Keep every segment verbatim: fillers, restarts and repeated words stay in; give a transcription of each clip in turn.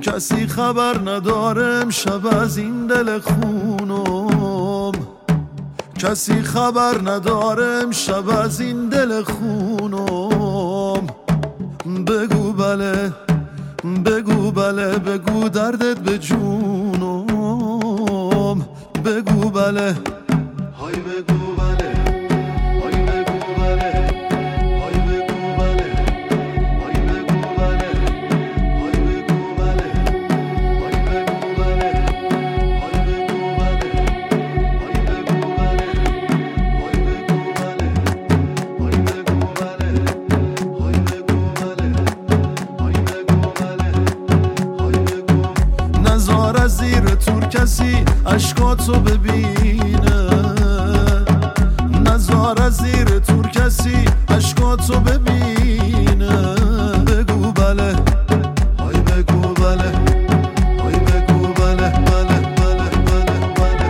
کسی خبر نداره امشب از این دل خونم، کسی خبر نداره امشب از این دل خونم. بگو بله بگو بله بگو دردت به جونم، بگو بله های بگو بله های بگو بله های بگو بله های بگو بله های بگو بله های بگو بله های بگو بله های بگو بله های بگو بله های بگو بله های بگو بله های بگو بله های بگو. نزار از زیر تور کسی اشکاتو ببینه، نزار از زیر تور کسی اشکاتو ببینه. بگو بله های بگو بله های بگو بله بله بله بله بله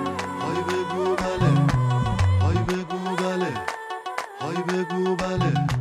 های بگو بله